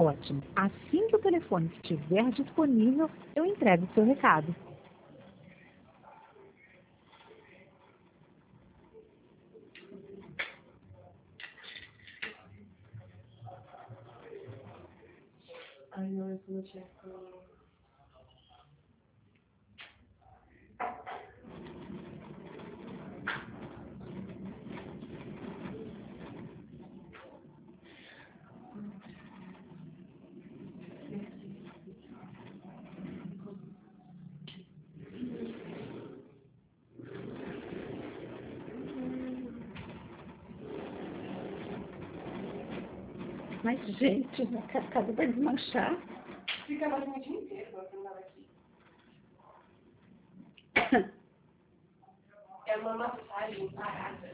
Ótimo. Assim que o telefone estiver disponível, eu entrego o seu recado. Ai, não, isso não tinha como. Mas, gente, a cascada vai desmanchar. Fica mais um dia inteiro pra filmar aqui. É uma massagem barata.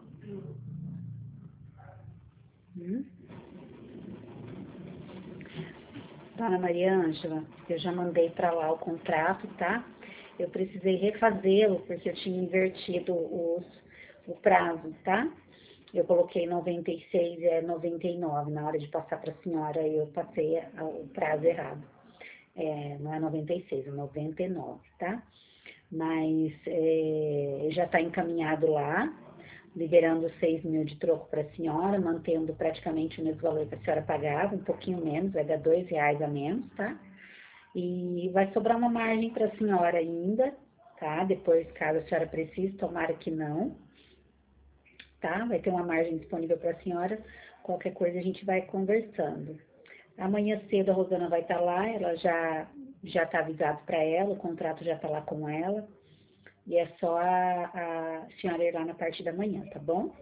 Dona Maria Ângela, eu já mandei para lá o contrato, tá? Eu precisei refazê-lo porque eu tinha invertido o prazo, tá? Eu coloquei 96 e é 99. Na hora de passar para a senhora, eu passei o prazo errado. Não é 96, é 99, tá? Mas já está encaminhado lá, liberando 6 mil de troco para a senhora, mantendo praticamente o mesmo valor que a senhora pagava, um pouquinho menos, vai dar R$ 2 a menos, tá? E vai sobrar uma margem para a senhora ainda, tá? Depois, caso a senhora precise, tomara que não, tá? Vai ter uma margem disponível para a senhora, qualquer coisa a gente vai conversando. Amanhã cedo a Rosana vai estar lá, ela já está avisado para ela, o contrato já está lá com ela, e é só a senhora ir lá na parte da manhã, tá bom?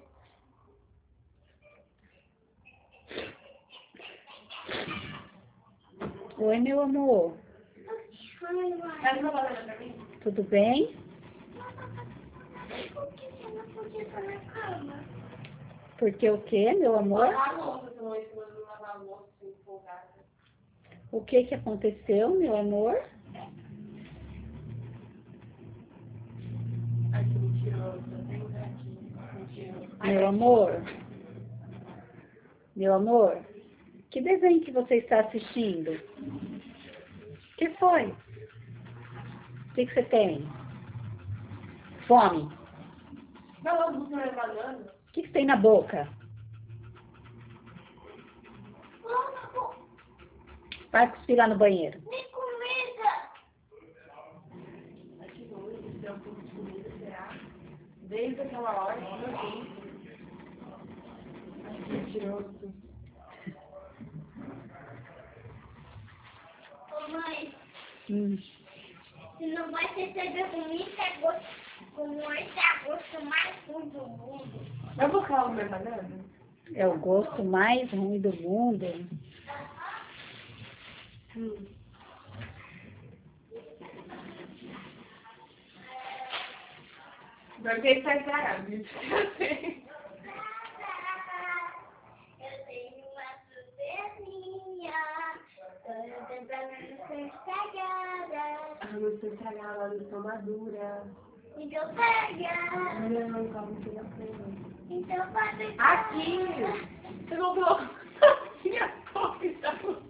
Oi, meu amor. Tudo bem? Por que você não podia estar na cama? Porque o quê, meu amor? Lavar a louça, senão esse mano não lavar a louça sem empolgada. O que aconteceu, meu amor? Ai, que mentirosa. Tem aqui. Mentirosa. Meu amor? Meu amor? Que desenho que você está assistindo? O que foi? O que você tem? Fome? Não, a luz não é banana. O que você tem na boca? Vai cuspir lá no banheiro. Nem comida! Aqui no olho, se der um pouco de comida, será? Desde aquela hora, meu Deus. Ai, que mentiroso. Ô mãe, Hum. se não vai receber comigo, é gosto. Como esse é a gosto mais ruim do mundo. Eu vou falar o meu banana? É o gosto mais ruim do mundo. Vai ver se tá estragado. Eu sei. Eu tenho uma surpresinha. Tô tentando não ser estragada. A luz tá estragada, a luz tá madura. Então pega. Não, calma, que não sei. Então vai pegar. Aqui! Você não colocou aqui a cópia da luz.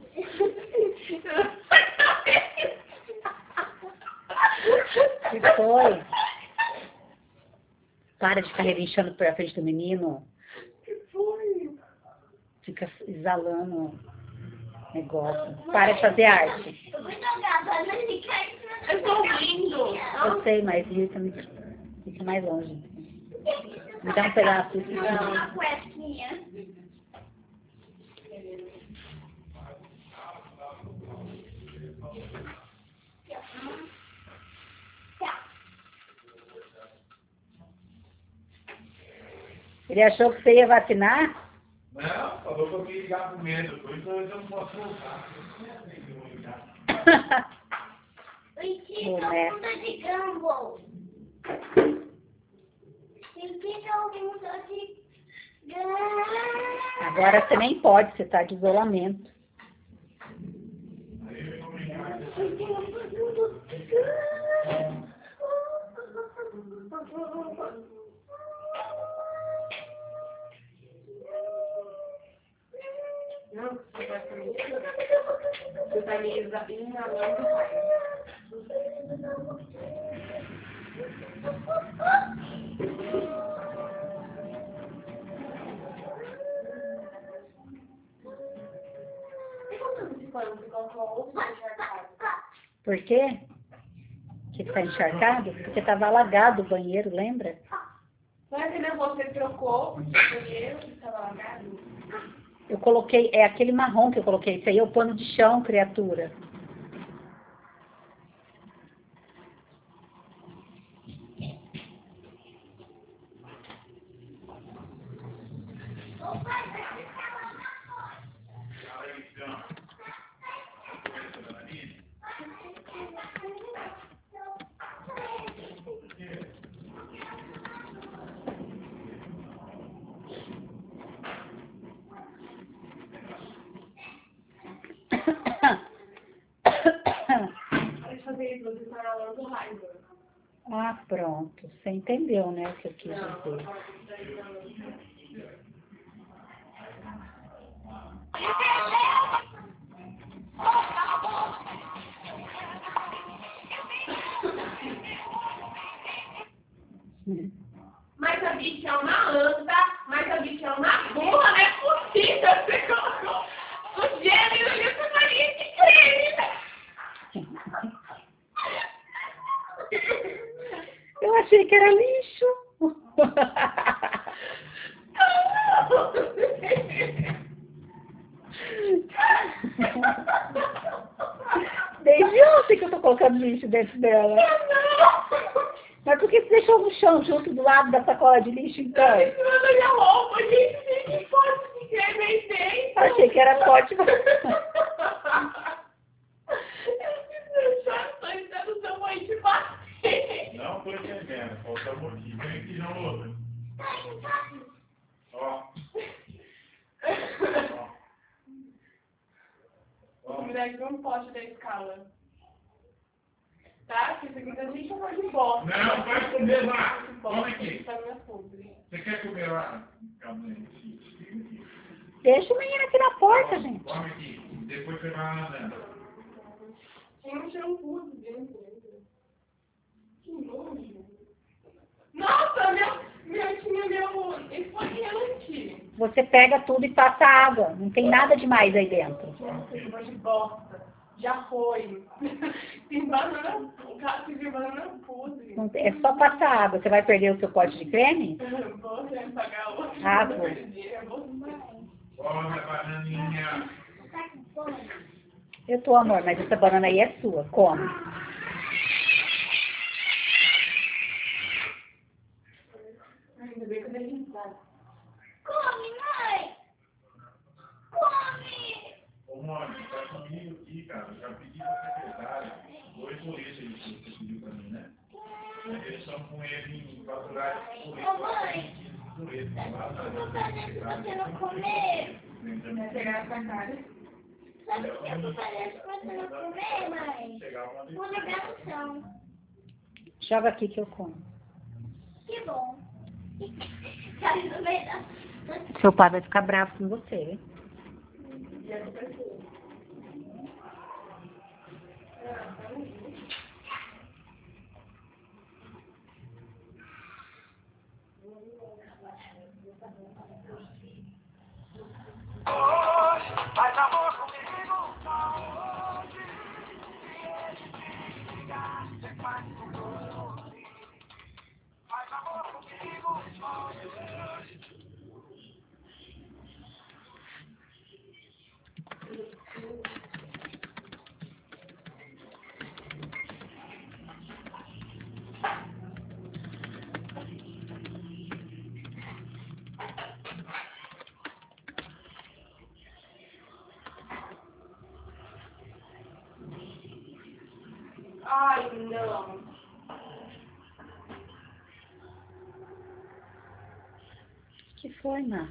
O que foi? Para de ficar relinchando pra frente do menino. Que foi? Fica exalando negócio. Para de fazer arte. Eu vou jogar a banana e cair em cima Eu tô rindo. Eu sei, mas fica mais longe. Me dá um pedaço. uma cuequinha. Ele achou que você ia vacinar? Não, falou que eu queria ligar primeiro, por isso eu não posso voltar. Oi, tio, Boneco. bunda de Gumball. Fica o bunda de Gumball. Agora você nem pode, você tá de isolamento. Não, você vai comigo? Visualiza inalando o raio. E quando você foi, você colocou outro encharcado? Por quê? Que tá encharcado? Porque tava alagado o banheiro, lembra? Não é que você trocou o banheiro que estava alagado? Eu coloquei, é aquele marrom que eu coloquei. Isso aí é o pano de chão, criatura. Pode fazer isso, você está inalando o raio. Ah, pronto. Você entendeu, né, o que eu quis dizer. Mas a bichona anda, mas a bichona burra, não é possível. Você colocou o gênero e o Maria de creme. Eu achei que era lixo. Desde ontem que eu tô colocando lixo dentro dela. Mas por que você deixou no chão, junto do lado da sacola de lixo, então? Tirando minha roupa, gente, que pode de creme aí dentro. Achei que era pote. Eu preciso deixar só entrar seu mãe te bater. Não tô entendendo. Faltamos aqui. Vem aqui na outra. Ó. Ó. Me dá aqui um pote da escala. Tá? Porque isso aqui a gente chama de bosta. Não, vai comer lá. Toma aqui. Tá minha podre. Você quer comer lá? Calma aí. Deixa o menino aqui na porta, gente. Toma aqui. Depois você vai andando. Tem um shampoo dentro. Que nojo. Nossa, tinha meu esfoliante. Você pega tudo e passa água. Não tem nada demais aí dentro. Nossa, que gosto de bosta. Já foi. Tem banana, o gato de banana podre. É só passar água. Você vai perder o seu pote de creme? Vou querer pagar outro. Ah, pô. Come a bananinha. Eu tô, amor, mas essa banana aí é sua. Come. Ainda bem que eu dei risada. Come, mãe! Come! Ô, Mônica, tá comigo aqui, cara. Eu já pedi pra secretária 2 boletos que você pediu pra mim, né? Eles estão com ele em faturar de Ô, mãe! Eu tô fazendo se você não comer. Vai pegar essa cara. Sabe o que eu tô fazendo se você não comer, mãe? Vou ligar no chão. Joga aqui que eu como. Que bom. Caiu no meio da... Seu pai vai ficar bravo com você, hein? E essa pessoa. Faz amor comigo, pode. Faz amor comigo, pode. Ai, não. Que foi, Má?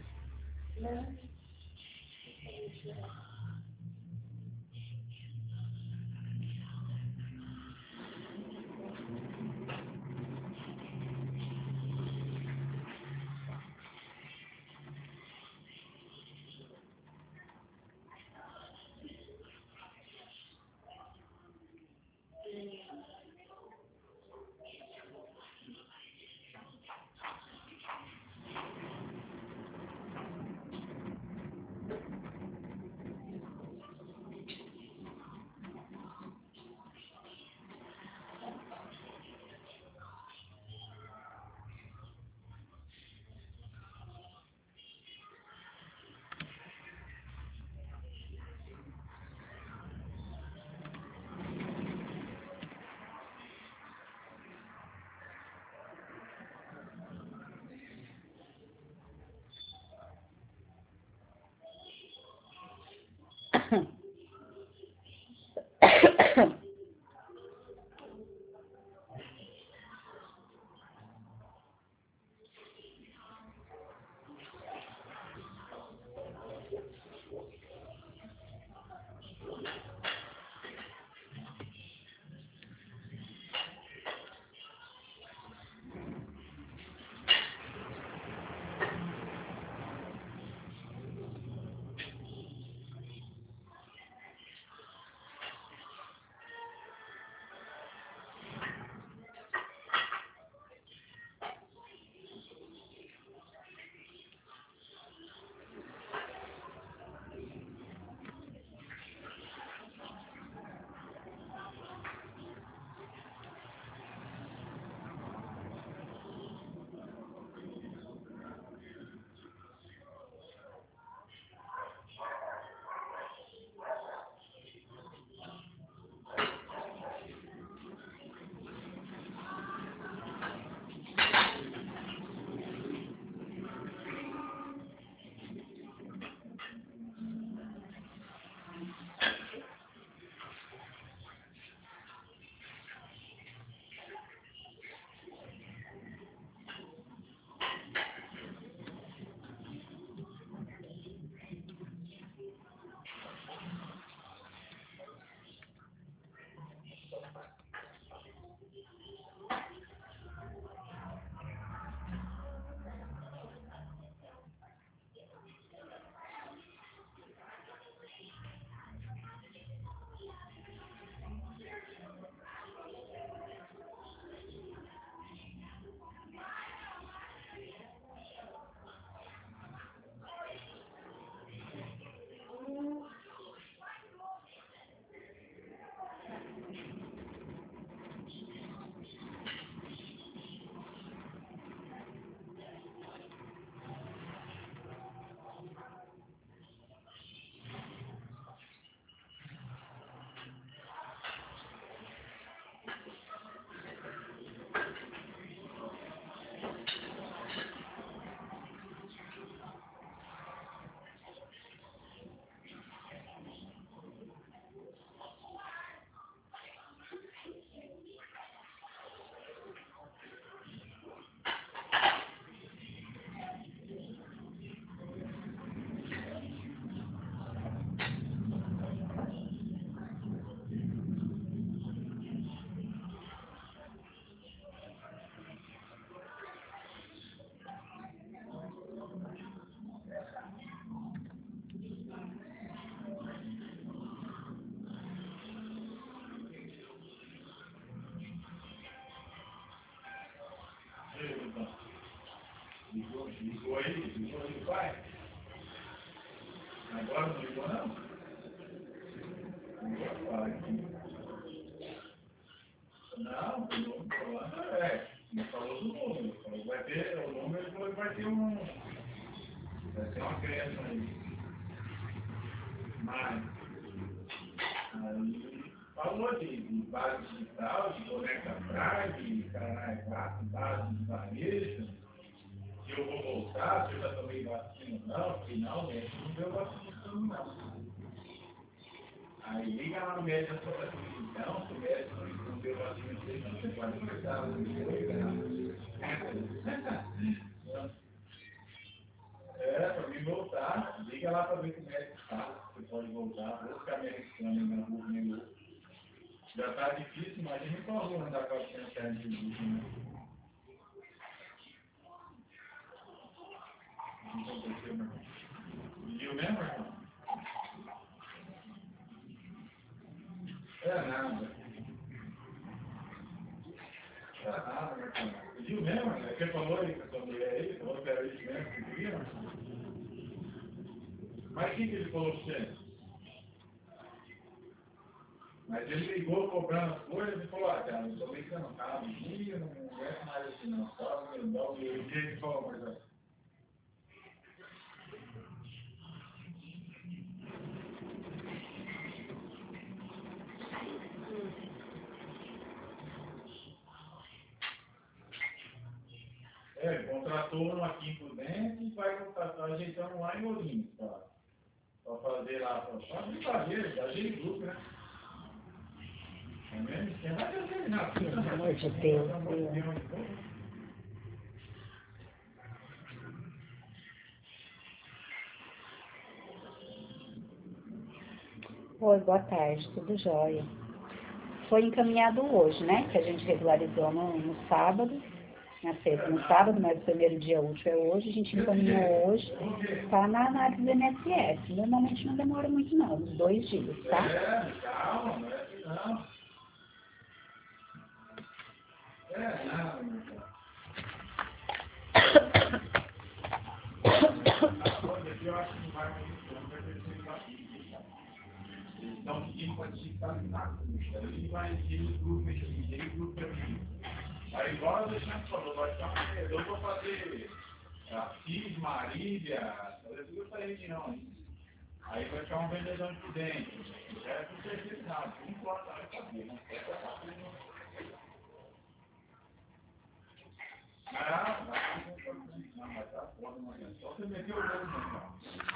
Ligou aí, vai. Agora não ligou não? Não, fala aqui. Não, o número falando não falou do número. Falou, vai ter, o número vai ter uma criança aí. Mas, aí, falou de base digital, de conecta drive, de canais base de varejo, que eu vou voltar, se eu já tomei vacina não, finalmente não deu vacina não. Aí liga lá no médico da sua televisão, se o médico não deu vacina, você pode voltar, para mim voltar, liga lá para ver que o médico está, você pode voltar, vou ficar americano na rua, meu. Já está difícil, imagina qual rua andar 400 reais de luz, né? Não aconteceu, meu irmão. Viu mesmo, irmão? É nada. É nada, meu irmão. Viu mesmo? Você falou aí com a sua mulher aí, falou que era isso mesmo que queria? Mas o que ele falou para você? Mas ele ligou cobrando as coisas e falou, cara, eu tô brincando, cara, não é mais assim não, só me dá o dia que falou, mas contratou um aqui por dentro e vai contratar, ajeitando lá em Ourinhos, para fazer lá, só brincadeira, dá jeito de grupo, né? É mesmo? Tem mais a ver, não. Pelo amor de Deus. Oi, boa tarde, tudo jóia. Foi encaminhado hoje, né? Que a gente regularizou no sábado, na sexta, no sábado, mas o primeiro dia útil é hoje, a gente encaminhou hoje, tá na análise do INSS. Normalmente não demora muito não, uns 2 dias, tá? Calma, não é assim não. Nada, meu irmão. Eu acho que não vai eles estão pedindo para digitalizar tudo. Aí vai ter o grupo aqui, o grupo aqui. Aí igual a Alexandre falou, vai estar um vendedor para fazer Assis, Marília, fazer tudo essa região aí. Aí vai ficar um vendedor por dentro. Já é por terceirizado, não importa, vai saber, não quer saber. Não, vai estar foda, mas só você meter o olho no final.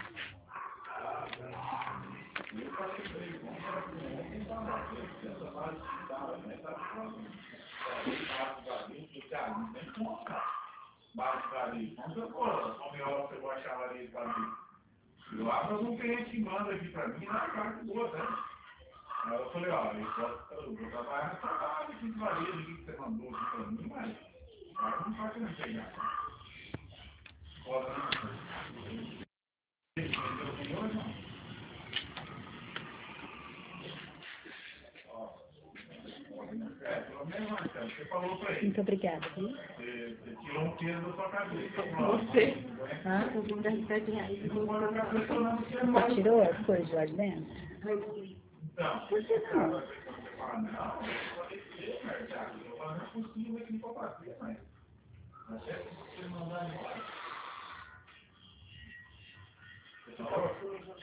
Eu falei para ele, vamos para o mundo, essa base digital, né? Está falando. Base de varejo, cara, não tem como, cara. Base de varejo. Como eu vou achar varejo de varejo? Eu abro algum cliente que manda aqui para mim, na parte boa, tá? Aí eu falei, ó, eu vou trabalhar nessa base aqui de varejo aqui que você mandou aqui para mim, mas cara, não pode não pegar. Pode não. Você falou para ele. Muito obrigada, viu? Você tirou um peso da sua cabeça. Você. Ah, eu vou dar R$7. Você tirou as coisas lá de dentro? Então, Por que não? Você fala, não, pode ser, mas eu falo, não é possível aqui para bater, mas até se você mandar embora. Você falou?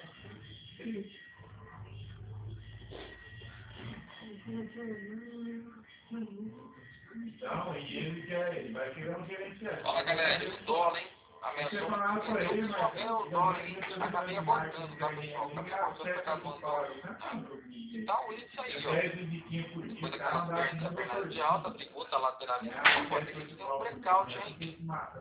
Então, e ele vai querer um gerencial. Fala galera, o dólar, hein? Ameaçou o dólar, hein? Acabei abordando, tá pessoal? Acabei abordando por causa do dólar. Então isso aí, ó. Depois daquela perna de alta, tributa lateralmente, pode ser que tenha um breakout, hein?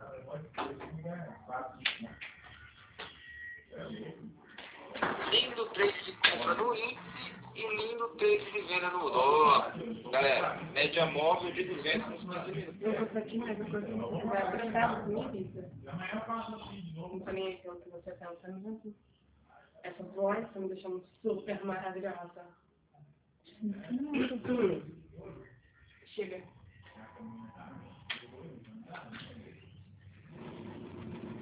Lindo trade de compra no índice e lindo trade de venda no dólar. Galera, média móvel de 200 nos 15 minutos. Eu vou aqui, mas depois você vai prestar minha vista. Não tô nem aí pelo que você pensa, não. Essa voz está me deixando super maravilhosa. Chega.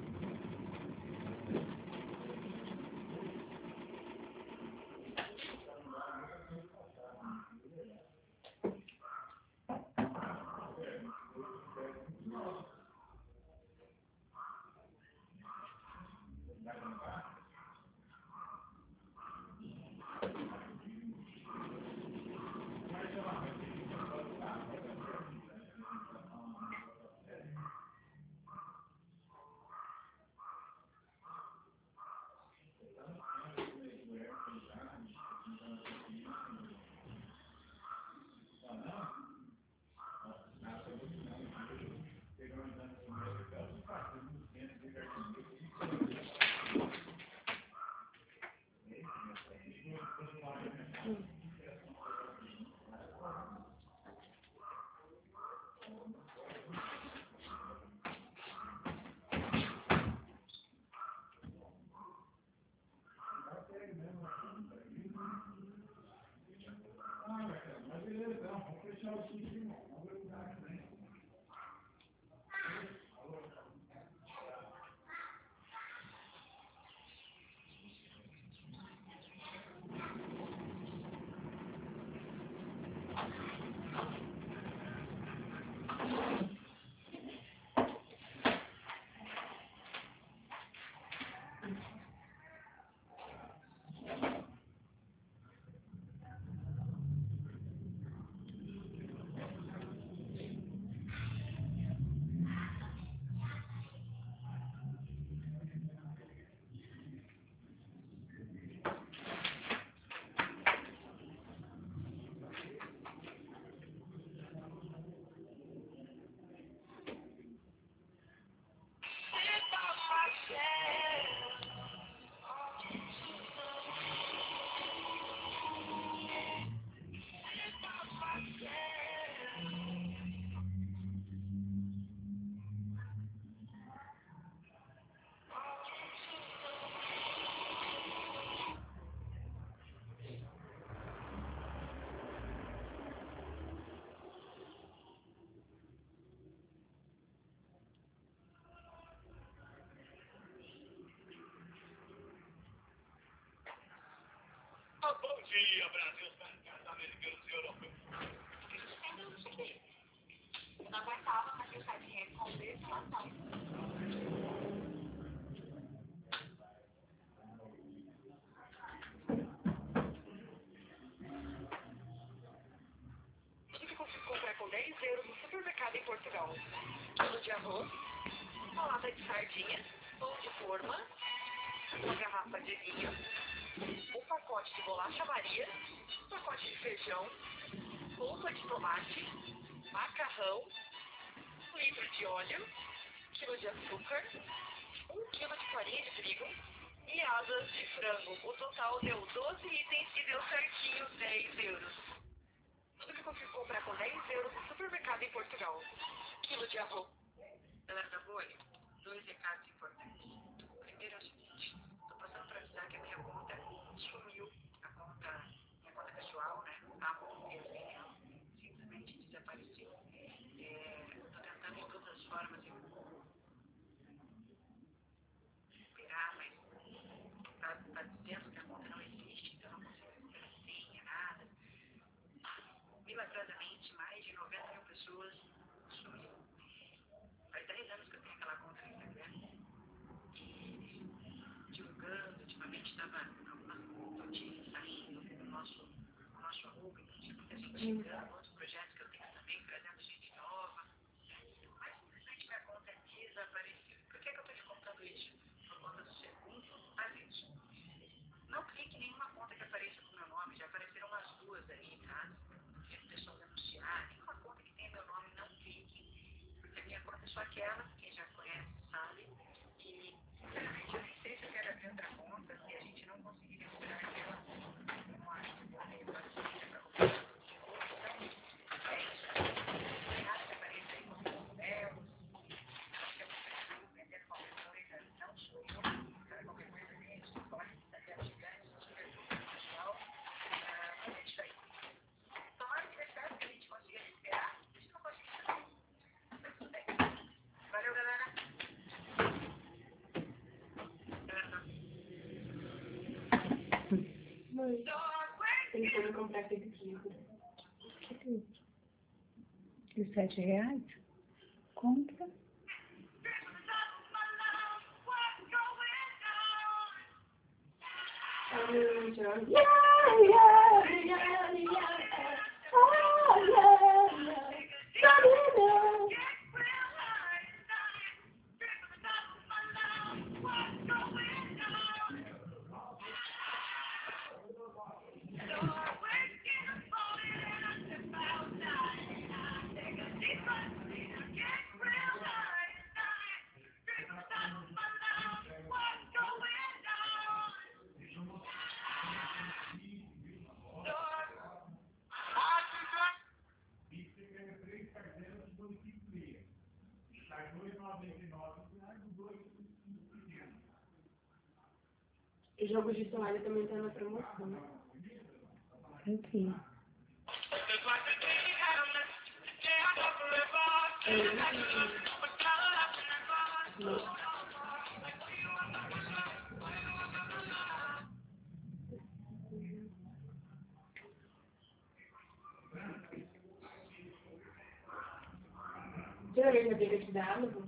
Bom dia, Brasil, americanos e europeus. Eu não aguentava mais deixar de responder situação. Tudo que consigo comprar com 10 euros no supermercado em Portugal. Quilo de arroz, uma lata de sardinha, pão de forma, uma garrafa de vinho, um pacote de bolacha Maria, um pacote de feijão, polpa de tomate, macarrão, 1 litro de óleo, 1 quilo de açúcar, 1 quilo de farinha de trigo e asas de frango. O total deu 12 itens e deu certinho 10 euros. Tudo que eu consigo comprar com 10 euros no supermercado em Portugal. Quilo de arroz. Galera da Bolha, 2 recados importantes. Primeiro é o seguinte, estou passando para avisar que a minha conta sumiu, minha conta pessoal, né? A conta simplesmente desapareceu. Estou tentando de todas as formas recuperar, mas está dizendo que a conta não existe, então não consigo recuperar senha, nada. Milagrosamente, mais de 90 mil pessoas sumiram. Faz 10 anos que eu tenho aquela conta no Instagram e divulgando, ultimamente estava algumas notícias saindo no nosso arroba, então tinha muita gente chegando, outros projetos que eu tenho também, trazendo gente nova, mas simplesmente minha conta desapareceu. Por que eu estou te contando isso? Por conta do segundo aviso. Não clique em nenhuma conta que apareça com meu nome, já apareceram umas 2 aí, tá? Porque o pessoal denunciar, nenhuma conta que tenha meu nome, não clique, porque a minha conta é só aquela, quem já conhece sabe, e sinceramente eu nem sei se eu quero abrir outra conta, se a gente não conseguir recuperar aquela, eu não acho que eu tenho paciência para comprar. Então, é isso. Nada que apareça aí com meus belos, acho que eu vou vender qualquer coisa, não sou eu, qualquer coisa mesmo, pode estar gigante, super pessoal, mas é isso aí. Tomara que dê certo, que a gente consiga recuperar, se não conseguir também, mas tudo bem. Valeu, galera. Mãe, pensando em comprar aquele livro. Que livro? De R$7? Compra. E jogo de toalha também tá na promoção. Aqui. Você já viu a briga aqui da Amazon?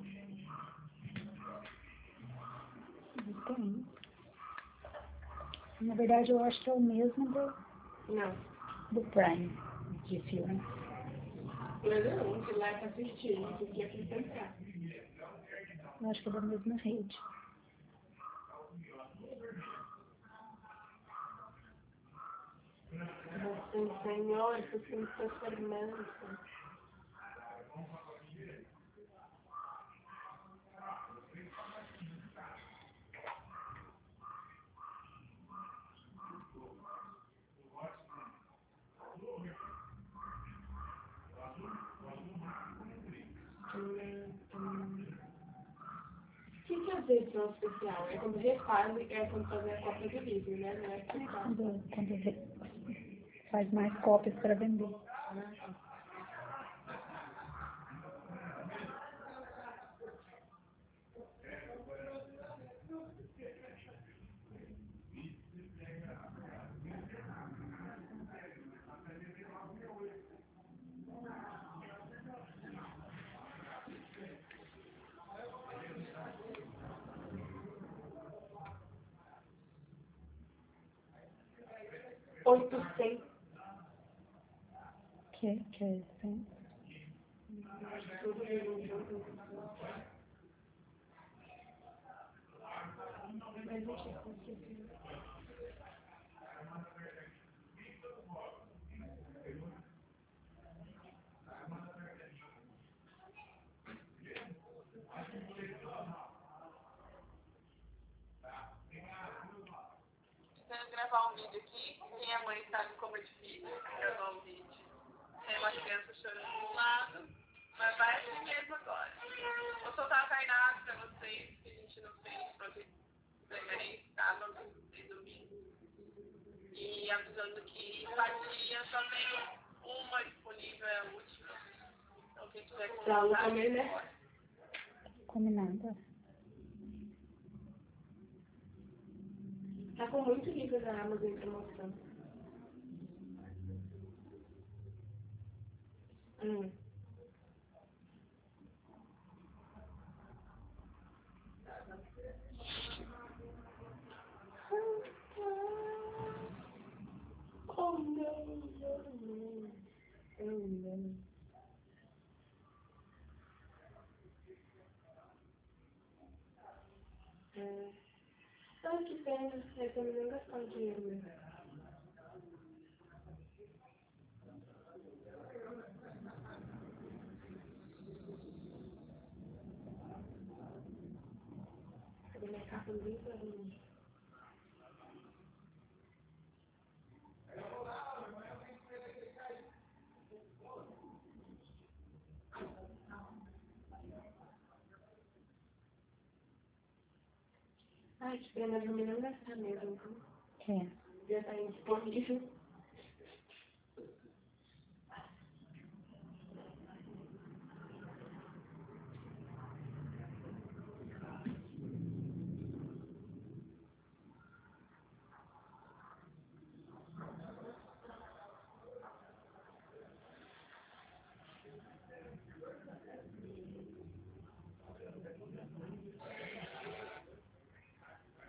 Não tem. Na verdade, eu acho que é o mesmo Não. do Prime, de filme. Mas não, você lá é pra assistir, porque aqui tem cá. Eu acho que é da mesma rede. Nossa Senhor, isso tem que ser fermento. O que é a edição especial? É quando refaz e é quando fazer a cópia do livro, né? Não é especial. Quando faz mais cópias para vender. Que é isso, hein? Tentando gravar um vídeo aqui, minha mãe sabe como é difícil gravar um vídeo. Tem uma criança chorando do lado, mas vai assim mesmo agora. Vou soltar a Tainá pra vocês, que a gente não fez, pode preferir sábado e domingo. E avisando que empatia só tem uma disponível, é a última. Então quem tiver que comprar, também, né? Combinado. Tá com muito livro da Amazon em promoção. Oh, não. Ai, que pena. Eu também não gastava dinheiro mesmo. Cadê minha capa do livro? Ai, que pena, eu também não gastar mesmo. É. Já tá indisponível.